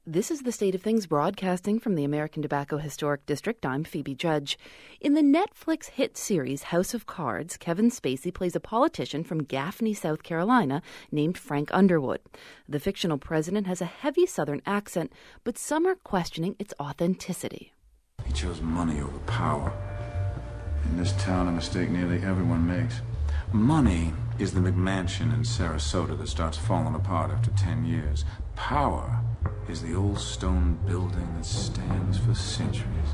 This is The State of Things, broadcasting from the American Tobacco Historic District. I'm Phoebe Judge. In the Netflix hit series House of Cards, Kevin Spacey plays a politician from Gaffney, South Carolina, named Frank Underwood. The fictional president has a heavy Southern accent, but some are questioning its authenticity. He chose money over power. In this town, a mistake nearly everyone makes. Money is the McMansion in Sarasota that starts falling apart after 10 years. Power is the old stone building that stands for centuries.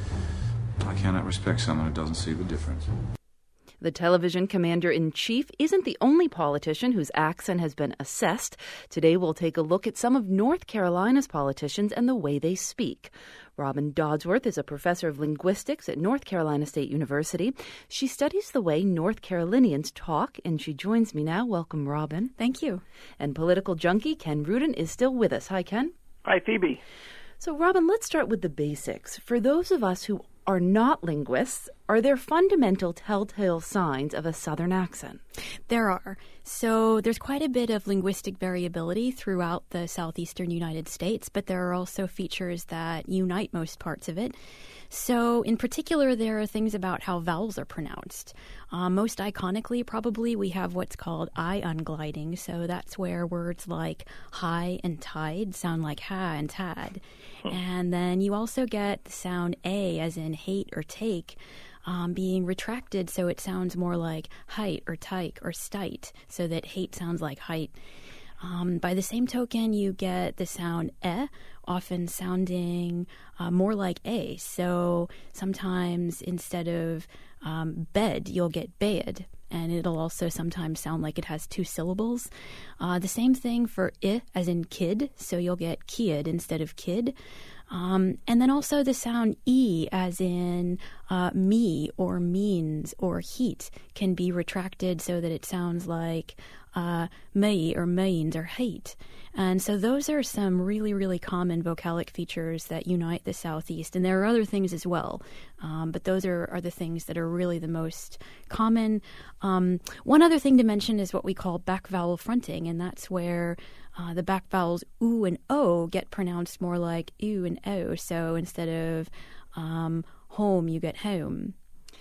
I cannot respect someone who doesn't see the difference. The television commander-in-chief isn't the only politician whose accent has been assessed. Today we'll take a look at some of North Carolina's politicians and the way they speak. Robin Dodsworth is a professor of linguistics at North Carolina State University. She studies the way North Carolinians talk, and she joins me now. Welcome, Robin. Thank you. And political junkie Ken Rudin is still with us. Hi, Ken. Hi, Phoebe. So, Robin, let's start with the basics. For those of us who are not linguists, are there fundamental telltale signs of a Southern accent? There are. So there's quite a bit of linguistic variability throughout the southeastern United States, but there are also features that unite most parts of it. So in particular, there are things about how vowels are pronounced. Most iconically, probably, we have what's called I ungliding. So that's where words like high and tide sound like ha and tad. And then you also get the sound A, as in hate or take, being retracted so it sounds more like height or tyke or stite, so that hate sounds like height. By the same token, you get the sound often sounding more like a. So sometimes instead of bed, you'll get bed, and it'll also sometimes sound like it has two syllables. The same thing for as in kid, so you'll get kid instead of kid. And then also the sound E, as in me or means or heat, can be retracted so that it sounds like me or means or hate. And so those are some really, really common vocalic features that unite the Southeast. And there are other things as well, but those are the things that are really the most common. One other thing to mention is what we call back vowel fronting, and that's where the back vowels oo and o get pronounced more like oo and o. So instead of home, you get home.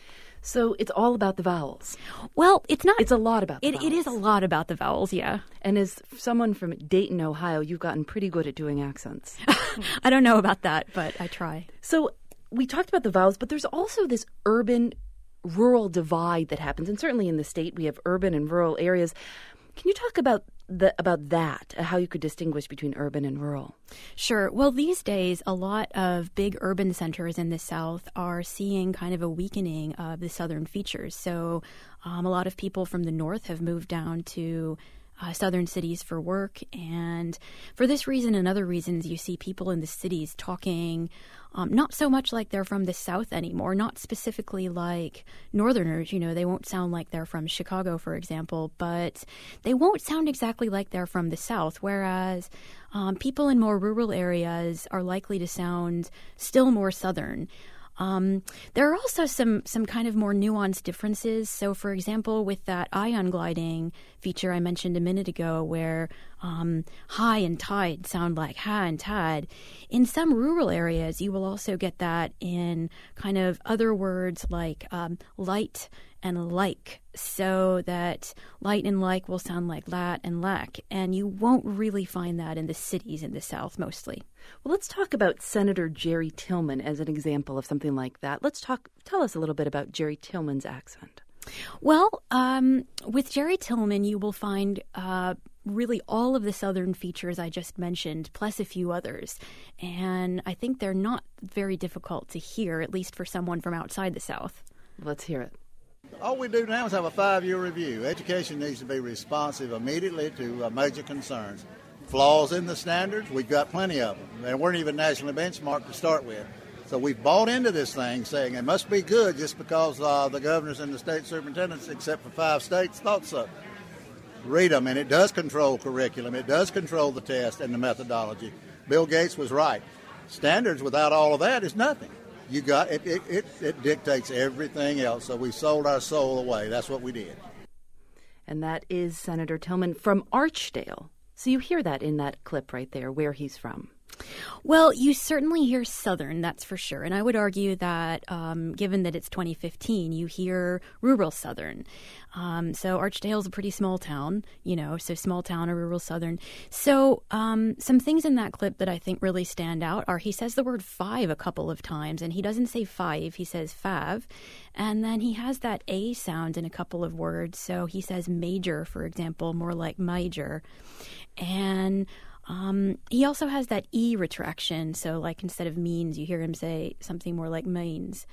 So it's all about the vowels. Well, it's not. It's a lot about the vowels. It is a lot about the vowels, yeah. And as someone from Dayton, Ohio, you've gotten pretty good at doing accents. I don't know about that, but I try. So we talked about the vowels, but there's also this urban-rural divide that happens. And certainly in the state, we have urban and rural areas. Can you talk about that, how you could distinguish between urban and rural? Sure. Well, these days, a lot of big urban centers in the South are seeing kind of a weakening of the Southern features. So a lot of people from the North have moved down to southern cities for work. And for this reason and other reasons, you see people in the cities talking not so much like they're from the South anymore, not specifically like Northerners. You know, they won't sound like they're from Chicago, for example, but they won't sound exactly like they're from the South, whereas people in more rural areas are likely to sound still more Southern. There are also some kind of more nuanced differences. So, for example, with that ion gliding feature I mentioned a minute ago, where high and tide sound like ha and tad, in some rural areas you will also get that in kind of other words like light and like, so that light and like will sound like lat and lack, and you won't really find that in the cities in the South mostly. Well, let's talk about Senator Jerry Tillman as an example of something like that. Tell us a little bit about Jerry Tillman's accent. Well, with Jerry Tillman, you will find really all of the Southern features I just mentioned, plus a few others. And I think they're not very difficult to hear, at least for someone from outside the South. Let's hear it. All we do now is have a 5-year review. Education needs to be responsive immediately to major concerns. Flaws in the standards, we've got plenty of them. They weren't even nationally benchmarked to start with. So we've bought into this thing saying it must be good just because the governors and the state superintendents, except for 5 states, thought so. Read them, and it does control curriculum. It does control the test and the methodology. Bill Gates was right. Standards without all of that is nothing. You got it dictates everything else. So we sold our soul away. That's what we did. And that is Senator Tillman from Archdale. So you hear that in that clip right there, where he's from. Well, you certainly hear Southern, that's for sure. And I would argue that given that it's 2015, you hear rural Southern. So Archdale's a pretty small town, so small town or rural Southern. So some things in that clip that I think really stand out are he says the word five a couple of times, and he doesn't say five, he says fav. And then he has that A sound in a couple of words. So he says major, for example, more like major. And he also has that E retraction. So like instead of means, you hear him say something more like means.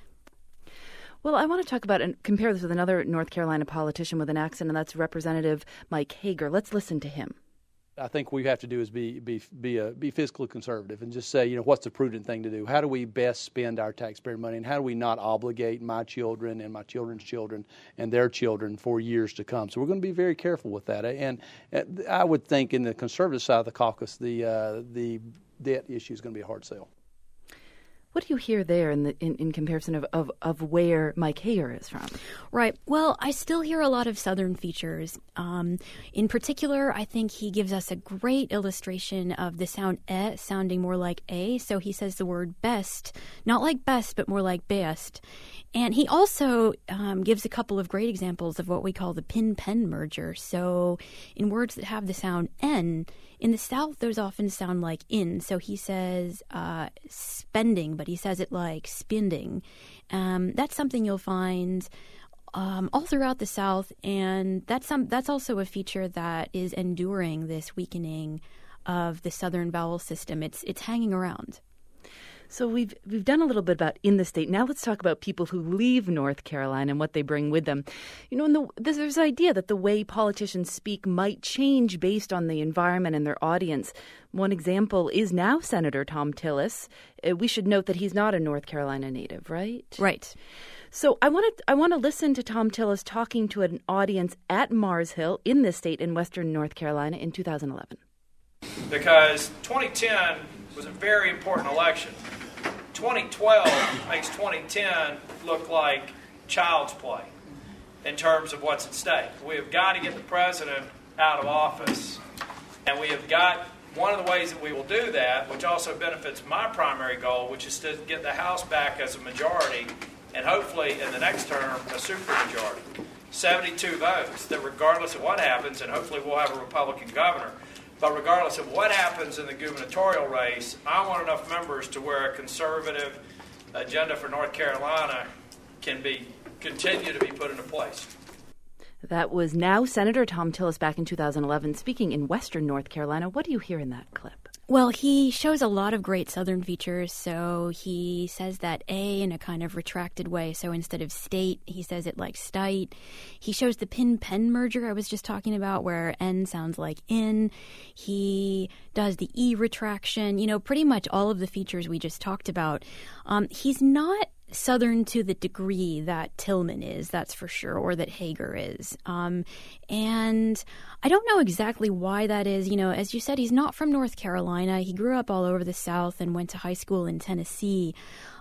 Well, I want to talk about and compare this with another North Carolina politician with an accent, and that's Representative Mike Hager. Let's listen to him. I think what we have to do is be fiscally conservative and just say, what's the prudent thing to do? How do we best spend our taxpayer money, and how do we not obligate my children and my children's children and their children for years to come? So we're going to be very careful with that. And I would think in the conservative side of the caucus, the debt issue is going to be a hard sell. What do you hear there in comparison of where Mike Hager is from? Right. Well, I still hear a lot of Southern features. In particular, I think he gives us a great illustration of the sound sounding more like a. So he says the word best, not like best, but more like best. And he also gives a couple of great examples of what we call the pin-pen merger. So in words that have the sound N, in the South, those often sound like in. So he says spending, but he says it like spending. That's something you'll find all throughout the South, and that's also a feature that is enduring this weakening of the Southern vowel system. It's hanging around. So we've done a little bit about in the state. Now let's talk about people who leave North Carolina and what they bring with them. There's this idea that the way politicians speak might change based on the environment and their audience. One example is now Senator Thom Tillis. We should note that he's not a North Carolina native, right? Right. So I want to listen to Thom Tillis talking to an audience at Mars Hill in this state in western North Carolina in 2011. Because 2010 was a very important election. 2012 makes 2010 look like child's play in terms of what's at stake. We have got to get the president out of office, and we have got one of the ways that we will do that, which also benefits my primary goal, which is to get the House back as a majority, and hopefully in the next term a supermajority. 72 votes that regardless of what happens, and hopefully we'll have a Republican governor, but regardless of what happens in the gubernatorial race, I want enough members to where a conservative agenda for North Carolina can continue to be put into place. That was now Senator Thom Tillis back in 2011 speaking in western North Carolina. What do you hear in that clip? Well, he shows a lot of great Southern features. So he says that A in a kind of retracted way. So instead of state, he says it like stite. He shows the pin-pen merger I was just talking about where N sounds like in. He does the E retraction, pretty much all of the features we just talked about. He's not Southern to the degree that Tillman is, that's for sure, or that Hager is. And I don't know exactly why that is. As you said, he's not from North Carolina. He grew up all over the South and went to high school in Tennessee.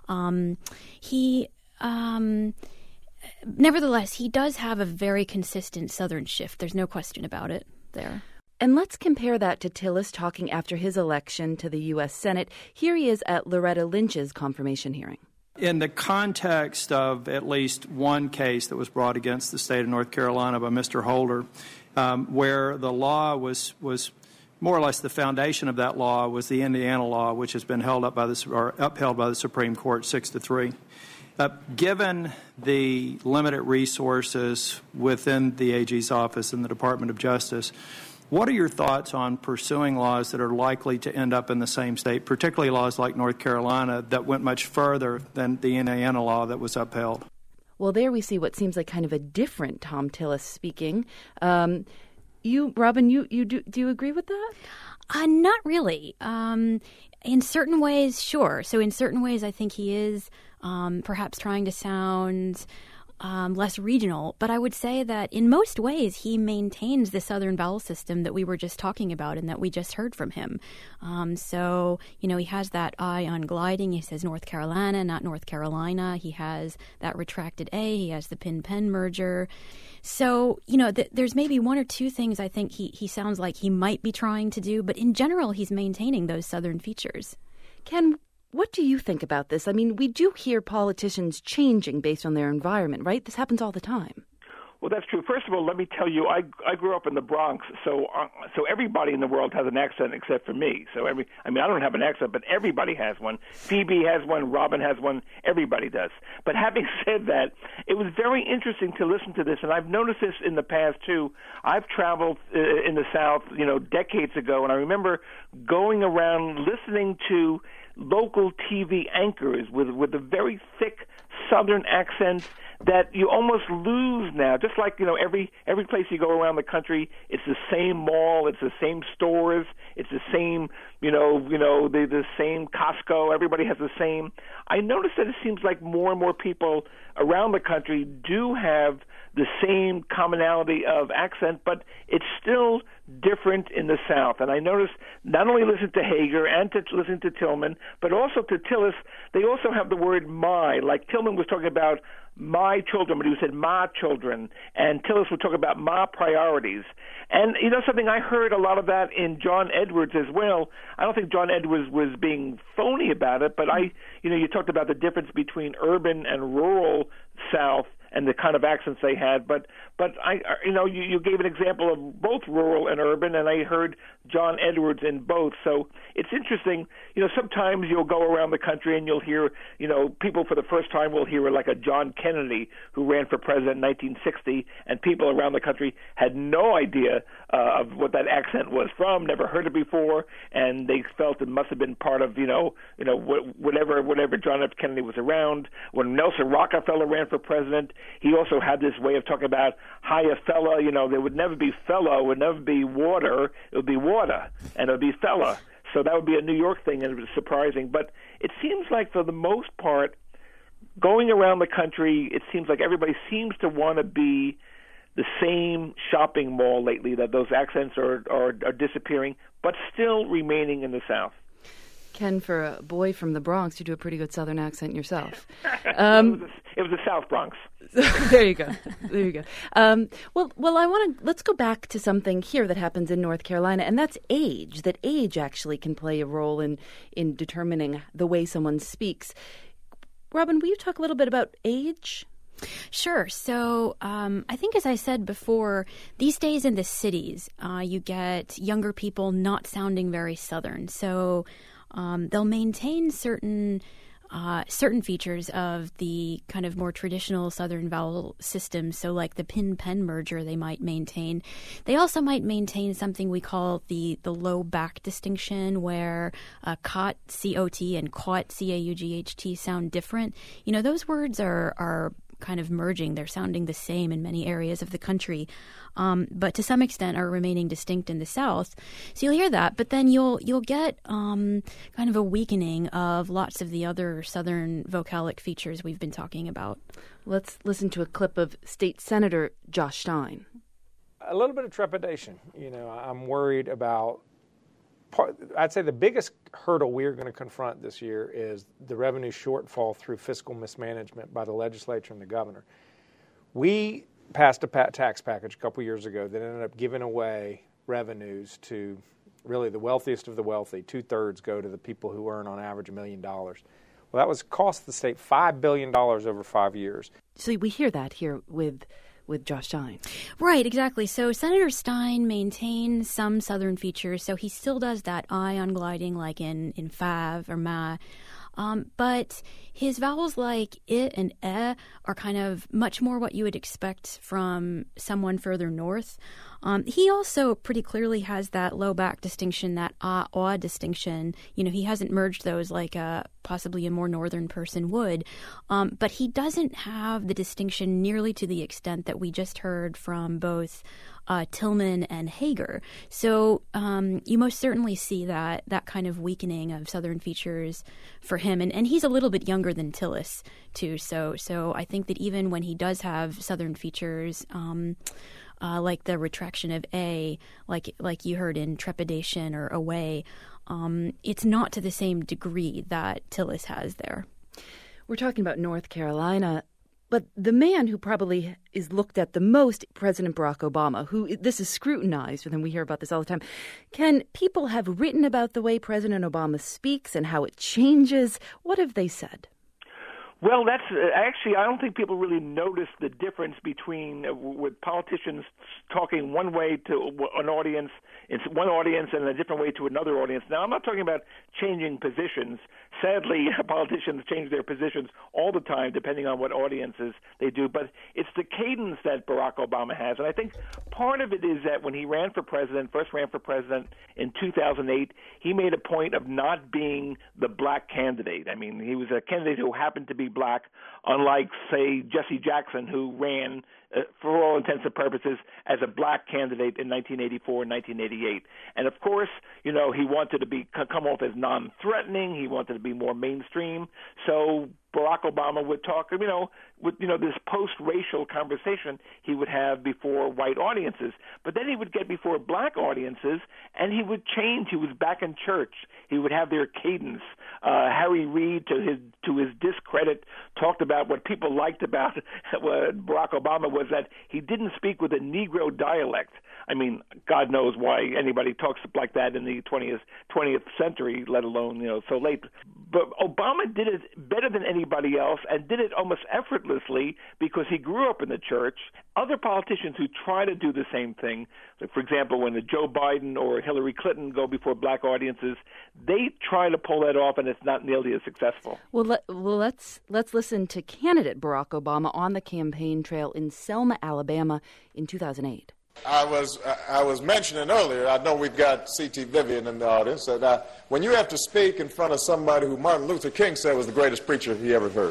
Nevertheless, he does have a very consistent Southern shift. There's no question about it there. And let's compare that to Tillis talking after his election to the U.S. Senate. Here he is at Loretta Lynch's confirmation hearing. In the context of at least one case that was brought against the state of North Carolina by Mr. Holder, where the law was more or less the foundation of that law was the Indiana law, which has been upheld by the Supreme Court 6-3. Given the limited resources within the AG's office and the Department of Justice, what are your thoughts on pursuing laws that are likely to end up in the same state, particularly laws like North Carolina that went much further than the Indiana law that was upheld? Well, there we see what seems like kind of a different Thom Tillis speaking. Robin, do you agree with that? Not really. In certain ways, sure. So in certain ways, I think he is perhaps trying to sound less regional, but I would say that in most ways he maintains the Southern vowel system that we were just talking about and that we just heard from him. So, he has that I on gliding. He says North Carolina, not North Carolina. He has that retracted A. He has the pin-pen merger. So, there's maybe one or two things I think he sounds like he might be trying to do, but in general he's maintaining those Southern features. Ken, what do you think about this? I mean, we do hear politicians changing based on their environment, right? This happens all the time. Well, that's true. First of all, let me tell you, I grew up in the Bronx, so everybody in the world has an accent except for me. So I don't have an accent, but everybody has one. Phoebe has one, Robin has one, everybody does. But having said that, it was very interesting to listen to this, and I've noticed this in the past too. I've traveled in the South, decades ago, and I remember going around listening to local TV anchors with a very thick Southern accent that you almost lose now. Just like, every place you go around the country, it's the same mall, it's the same stores, it's the same, the same Costco, everybody has the same. I noticed that it seems like more and more people around the country do have the same commonality of accent, but it's still different in the South. And I noticed not only listen to Hager and to listen to Tillman, but also to Tillis, they also have the word my. Like Tillman was talking about my children, but he said my children, and Tillis would talk about my priorities. And something, I heard a lot of that in John Edwards as well. I don't think John Edwards was being phony about it, but you talked about the difference between urban and rural South and the kind of accents they had, but you gave an example of both rural and urban, and I heard John Edwards in both. So it's interesting. Sometimes you'll go around the country and you'll hear, people for the first time will hear like a John Kennedy who ran for president in 1960, and people around the country had no idea of what that accent was from, never heard it before, and they felt it must have been part of whatever John F. Kennedy was around. When Nelson Rockefeller ran for president, he also had this way of talking about hiya fella. There would never be fellow, would never be water. It would be water, and it would be fella. So that would be a New York thing, and it was surprising. But it seems like for the most part, going around the country, it seems like everybody seems to want to be the same shopping mall lately, that those accents are disappearing, but still remaining in the South. Ken, for a boy from the Bronx, you do a pretty good Southern accent yourself. It was the South Bronx. There you go. Let's go back to something here that happens in North Carolina, and that's age. That age actually can play a role in determining the way someone speaks. Robin, will you talk a little bit about age? Sure. So I think, as I said before, these days in the cities, you get younger people not sounding very Southern. So they'll maintain certain features of the kind of more traditional Southern vowel system. So like the pin-pen merger they might maintain. They also might maintain something we call the low back distinction, where cot, C-O-T, and caut, C-A-U-G-H-T, sound different. Those words are kind of merging. They're sounding the same in many areas of the country, but to some extent are remaining distinct in the South. So you'll hear that, but then you'll get kind of a weakening of lots of the other Southern vocalic features we've been talking about. Let's listen to a clip of State Senator Josh Stein. A little bit of trepidation. I'm worried about I'd say the biggest hurdle we're going to confront this year is the revenue shortfall through fiscal mismanagement by the legislature and the governor. We passed a tax package a couple years ago that ended up giving away revenues to really the wealthiest of the wealthy. 2/3 go to the people who earn on average $1 million. Well, that was cost the state $5 billion over 5 years. So we hear that here with Josh Stein. Right, exactly. So Senator Stein maintains some Southern features, so he still does that ion gliding like in fav or ma. But his vowels like I and E are kind of much more what you would expect from someone further north. He also pretty clearly has that low back distinction, that ah distinction. He hasn't merged those like possibly a more northern person would. But he doesn't have the distinction nearly to the extent that we just heard from both Tillman and Hager. So you most certainly see that kind of weakening of Southern features for him. And he's a little bit younger than Tillis, too. So I think that even when he does have Southern features, like the retraction of A, like you heard in trepidation or away, it's not to the same degree that Tillis has there. We're talking about North Carolina. But the man who probably is looked at the most, President Barack Obama, who this is scrutinized, and we hear about this all the time. Can people have written about the way President Obama speaks and how it changes? What have they said? Well, that's actually, I don't think people really notice the difference between with politicians talking one way to an audience, it's one audience, and a different way to another audience. Now, I'm not talking about changing positions. Sadly, politicians change their positions all the time, depending on what audiences they do. But it's the cadence that Barack Obama has, and I think part of it is that when he first ran for president in 2008, he made a point of not being the black candidate. I mean, he was a candidate who happened to be black, unlike, say, Jesse Jackson, who ran, for all intents and purposes, as a black candidate in 1984 and 1988. And, of course, he wanted to come off as non-threatening. He wanted to be more mainstream. So Barack Obama would talk, with this post-racial conversation he would have before white audiences. But then he would get before black audiences, and he would change. He was back in church. He would have their cadence. Harry Reid, to his discredit, talked about what people liked about Barack Obama was that he didn't speak with a Negro dialect. I mean, God knows why anybody talks like that in the 20th century, let alone, so late. But Obama did it better than anybody else and did it almost effortlessly because he grew up in the church. Other politicians who try to do the same thing, like for example, when Joe Biden or Hillary Clinton go before black audiences, they try to pull that off, and it's not nearly as successful. Well, let's listen to candidate Barack Obama on the campaign trail in Selma, Alabama in 2008. I was mentioning earlier, I know we've got C.T. Vivian in the audience, that when you have to speak in front of somebody who Martin Luther King said was the greatest preacher he ever heard,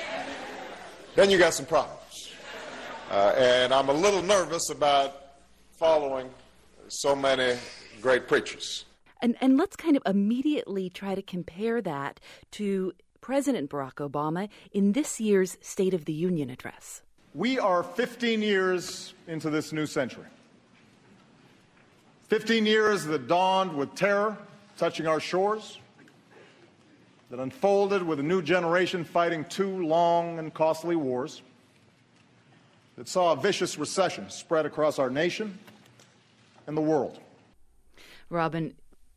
then you got some problems. And I'm a little nervous about following so many great preachers. And let's kind of immediately try to compare that to President Barack Obama in this year's State of the Union address. We are 15 years into this new century. 15 years that dawned with terror touching our shores, that unfolded with a new generation fighting two long and costly wars, that saw a vicious recession spread across our nation and the world. Robin,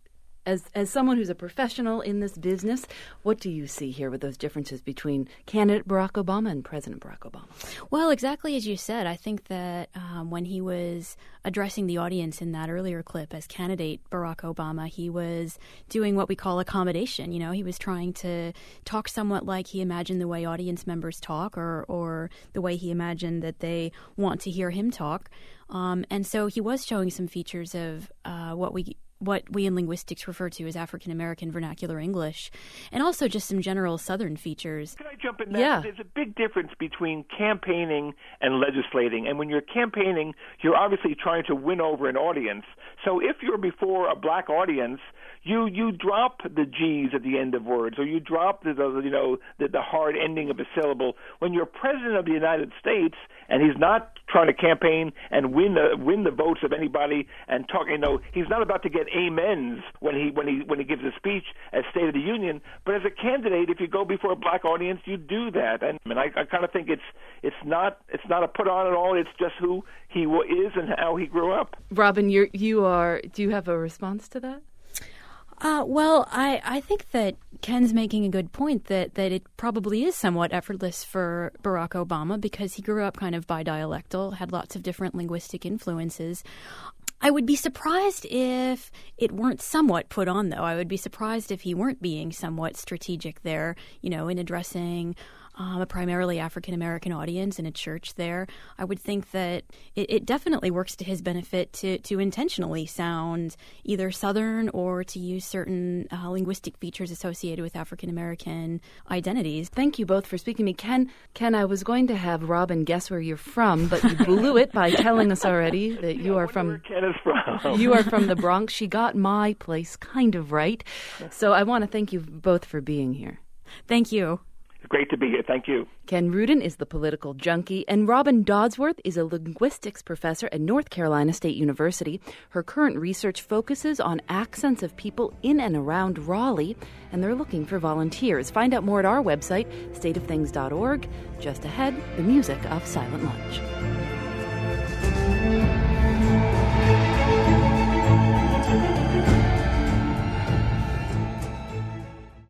as someone who's a professional in this business, what do you see here with those differences between candidate Barack Obama and President Barack Obama? Well, exactly as you said, I think that when he was addressing the audience in that earlier clip as candidate Barack Obama, he was doing what we call accommodation. He was trying to talk somewhat like he imagined the way audience members talk or the way he imagined that they want to hear him talk. And so he was showing some features of what we in linguistics refer to as African-American vernacular English, and also just some general Southern features. Can I jump in there? Yeah. There's a big difference between campaigning and legislating. And when you're campaigning, you're obviously trying to win over an audience. So if you're before a black audience, you drop the G's at the end of words, or you drop the hard ending of a syllable. When you're president of the United States, and he's not trying to campaign and win the votes of anybody and talk, he's not about to get amens when he gives a speech at State of the Union. But as a candidate, if you go before a black audience, you do that. And I kind of think it's not a put on at all. It's just who he is and how he grew up. Robin, do you have a response to that? Well, I think that Ken's making a good point that it probably is somewhat effortless for Barack Obama because he grew up kind of bidialectal, had lots of different linguistic influences. I would be surprised if it weren't somewhat put on, though. I would be surprised if he weren't being somewhat strategic there, in addressing a primarily African-American audience in a church there. I would think that it definitely works to his benefit to intentionally sound either Southern or to use certain linguistic features associated with African-American identities. Thank you both for speaking to me. Ken, I was going to have Robin guess where you're from, but you blew it by telling us already that you are from... Where Ken is from. You are from the Bronx. She got my place kind of right. So I want to thank you both for being here. Thank you. Great to be here. Thank you. Ken Rudin is the political junkie, and Robin Dodsworth is a linguistics professor at North Carolina State University. Her current research focuses on accents of people in and around Raleigh, and they're looking for volunteers. Find out more at our website, stateofthings.org. Just ahead, the music of Silent Lunch.